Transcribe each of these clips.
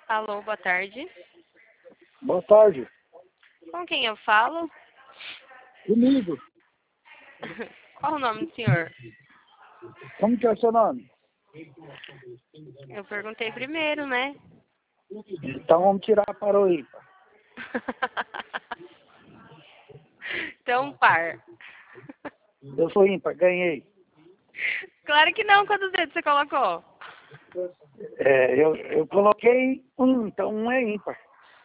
Alô, boa tarde. Boa tarde. Com quem eu falo? Comigo. Qual o nome do senhor? Como que é o seu nome? Eu perguntei primeiro, né? Então vamos tirar para o ímpar. Então, par. Eu sou ímpar, ganhei. Claro que não, quantos dedos você colocou? Eu coloquei um, então um é ímpar.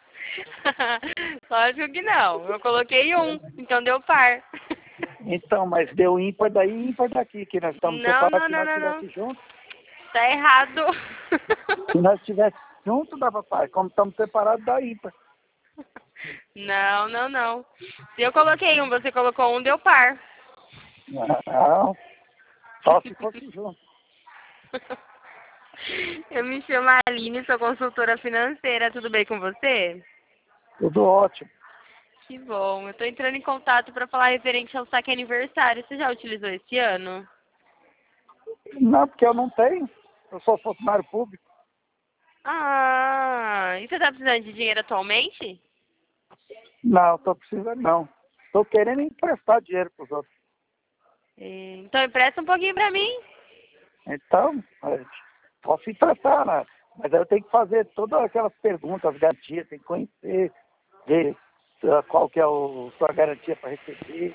Lógico que não. Eu coloquei um, então deu par. Então, mas deu ímpar daí e ímpar daqui, que nós estamos Não, separados. não, Se não, nós não, não. estivéssemos juntos, Tá errado. se nós estivéssemos juntos, dava par. Como estamos separados, dá ímpar. Não, não, não. Se eu coloquei um, você colocou um, deu par. Não, só se fosse junto. Eu me chamo Aline, sou consultora financeira. Tudo bem com você? Tudo ótimo. Que bom. Eu tô entrando em contato para falar referente ao saque aniversário. Você já utilizou esse ano? Não, porque eu não tenho. Eu sou funcionário público. Ah, e você tá precisando de dinheiro atualmente? Não, estou precisando não. Estou querendo emprestar dinheiro para os outros. Então empresta um pouquinho para mim. Então, posso emprestar, né? Mas aí eu tenho que fazer todas aquelas perguntas, garantias, tem que conhecer, ver qual que é a sua garantia para receber,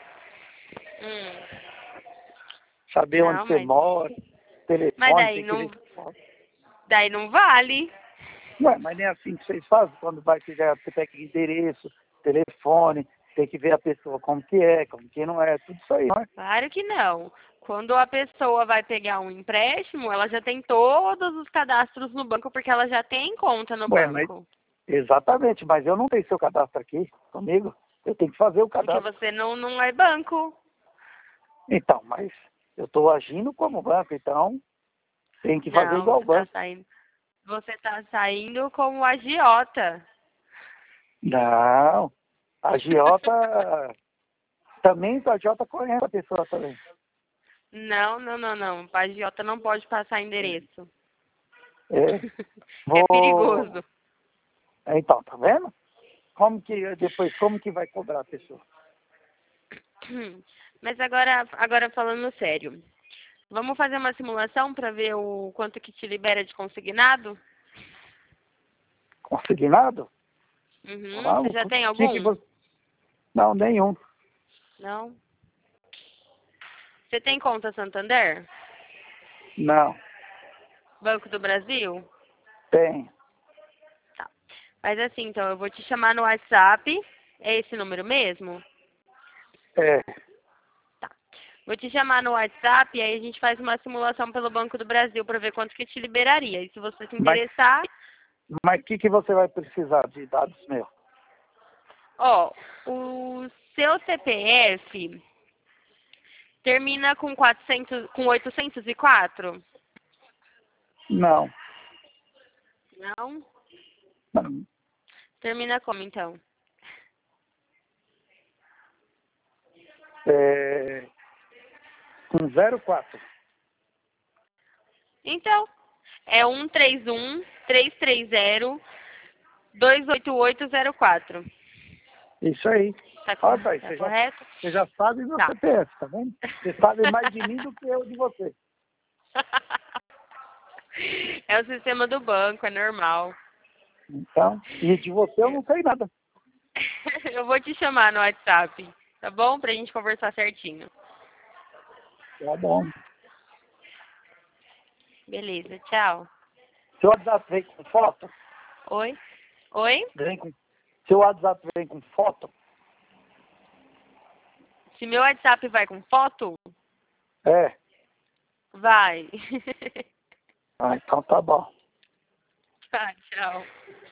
saber onde Não, você mora, mas telefone, tem que ver. daí não vale. Ué, mas nem assim que vocês fazem quando vai pegar, você pega endereço, telefone, tem que ver a pessoa como que não é, tudo isso aí, não é? Claro que não. Quando a pessoa vai pegar um empréstimo, ela já tem todos os cadastros no banco, porque ela já tem conta no Ué, mas banco. exatamente, mas eu não tenho seu cadastro aqui comigo. Eu tenho que fazer o Porque cadastro. você não é banco. Então, mas eu estou agindo como banco, então tem que fazer Não, igual o banco. você tá saindo como agiota. Não, a agiota também, a agiota conhece a pessoa também. Não, não, não, não. O agiota não pode passar endereço. É, É vou. perigoso. Então, tá vendo? Como que vai cobrar a pessoa? Mas agora falando sério. Vamos fazer uma simulação para ver o quanto que te libera de consignado? Consignado? Uhum. Você Vamos. já tem algum? Não, nenhum. Não? Você tem conta Santander? Não, Banco do Brasil? tem. Tá. Mas assim, então, eu vou te chamar no WhatsApp. É esse número mesmo? É. Tá. Vou te chamar no WhatsApp e aí a gente faz uma simulação pelo Banco do Brasil para ver quanto que te liberaria. E se você se Mas interessar, mas que você vai precisar de dados meus? ó, o seu CPF termina com 804? Não. Não? Não. Termina como então? Com 04. Então, é 131-330-28804. Isso aí. Tá, Olha aí, tá correto? você já sabe meu Tá. CPF, tá vendo? Você sabe mais de mim do que eu de você. É o sistema do banco, é normal. Então, e de você eu não sei nada. Eu vou te chamar no WhatsApp, tá bom? Pra gente conversar certinho. Tá bom. Beleza, tchau. Seu WhatsApp vem com foto? Oi? Oi? Seu WhatsApp vem com foto? Se meu WhatsApp vai com foto? É. Vai. Ah, então tá bom. Tá, tchau.